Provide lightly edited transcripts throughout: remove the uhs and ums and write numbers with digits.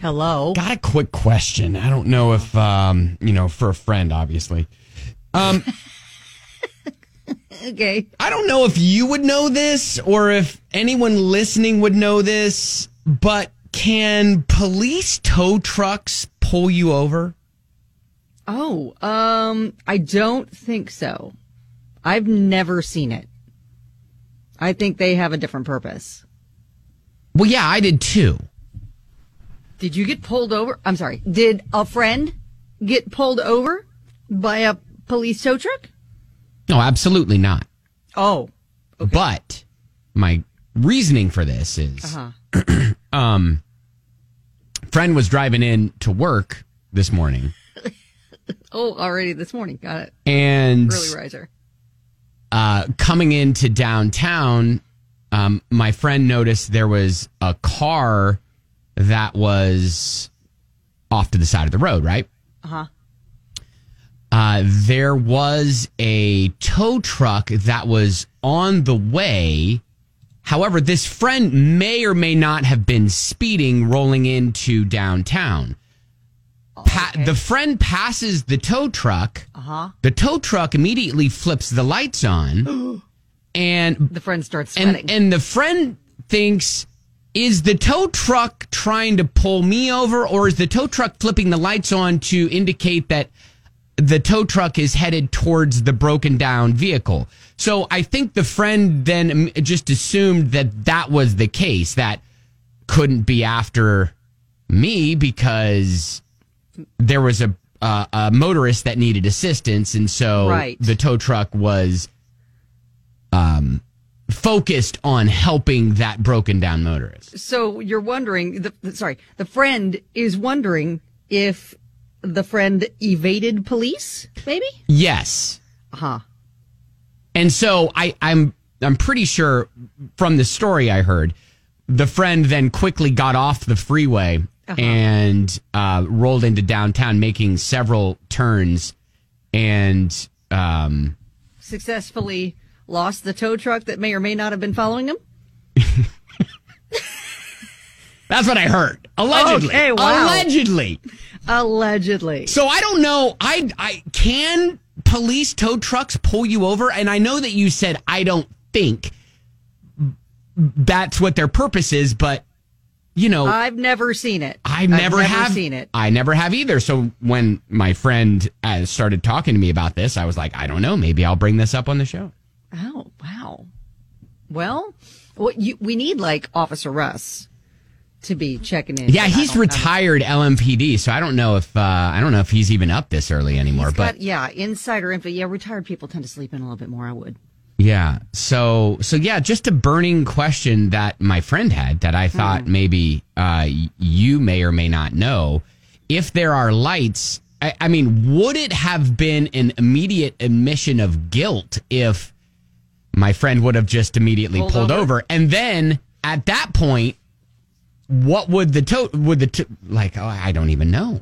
Hello. Got a quick question. I don't know if, for a friend, obviously. Okay. I don't know if you would know this or if anyone listening would know this, but can police tow trucks pull you over? Oh, I don't think so. I've never seen it. I think they have a different purpose. Well, yeah, I did too. Did you get pulled over? I'm sorry. Did a friend get pulled over by a police tow truck? No, absolutely not. Oh, okay. But my reasoning for this is, friend was driving in to work this morning. Oh, already this morning. Got it. And early riser. Coming into downtown, my friend noticed there was a car that was off to the side of the road, right? Uh-huh. There was a tow truck that was on the way. However, this friend may or may not have been speeding rolling into downtown. Okay. The friend passes the tow truck. Uh-huh. The tow truck immediately flips the lights on. And the friend starts sweating. And the friend thinks, is the tow truck trying to pull me over, or is the tow truck flipping the lights on to indicate that the tow truck is headed towards the broken down vehicle? So I think the friend then just assumed that that was the case, that couldn't be after me because there was a motorist that needed assistance. And so the tow truck was focused on helping that broken down motorist. So you're wondering, the friend is wondering if the friend evaded police, maybe? Yes. Uh-huh. And so I'm pretty sure from the story I heard, the friend then quickly got off the freeway and rolled into downtown, making several turns and successfully lost the tow truck that may or may not have been following him? That's what I heard. Allegedly. Okay, wow. Allegedly. So I don't know. I can police tow trucks pull you over? And I know that you said I don't think that's what their purpose is, but you know, I've never seen it. I've never seen it. I never have either. So when my friend started talking to me about this, I was like, I don't know. Maybe I'll bring this up on the show. Oh, wow. Well, we need like Officer Russ to be checking in. Yeah, he's retired LMPD, so I don't know if he's even up this early anymore. Insider info. Yeah, retired people tend to sleep in a little bit more. I would. Yeah. So yeah, just a burning question that my friend had that I thought maybe you may or may not know. If there are lights, I mean, would it have been an immediate admission of guilt if my friend would have just immediately pulled over? And then at that point, what would I don't even know.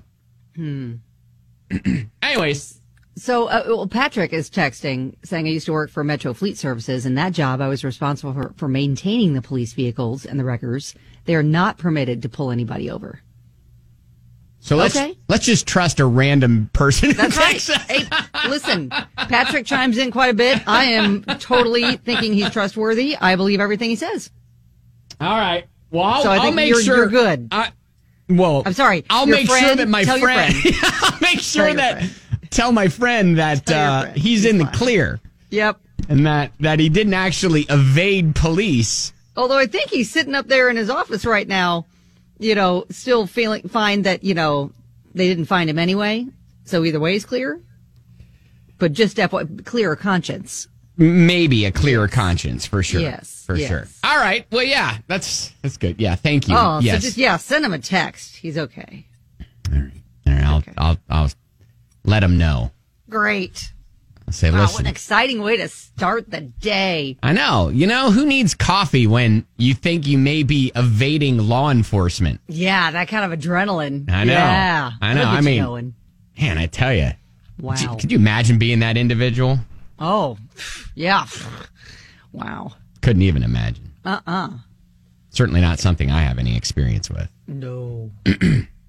Anyways. So Patrick is texting saying, I used to work for Metro Fleet Services. In that job, I was responsible for maintaining the police vehicles and the wreckers. They are not permitted to pull anybody over. So let's just trust a random person. That's right. Hey, listen, Patrick chimes in quite a bit. I am totally thinking he's trustworthy. I believe everything he says. All right. Well, I'll make sure you're good. I'm sorry. I'll make sure that my friend. I'll make sure that. Tell my friend that he's in the clear. Yep. And that he didn't actually evade police. Although I think he's sitting up there in his office right now, still feeling fine that, they didn't find him anyway. So either way is clear. But just clearer conscience. Maybe a clearer conscience, for sure. Yes. For sure. All right. Well, yeah, that's good. Yeah, thank you. Oh, yes. So just, send him a text. He's okay. All right. I'll let him know. Great. I'll say, wow, listen. What an exciting way to start the day. I know. Who needs coffee when you think you may be evading law enforcement? Yeah, that kind of adrenaline. I know. Yeah. I know. I mean, man, I tell you. Wow. Could you imagine being that individual? Oh, yeah. Wow. Couldn't even imagine. Certainly not something I have any experience with. No.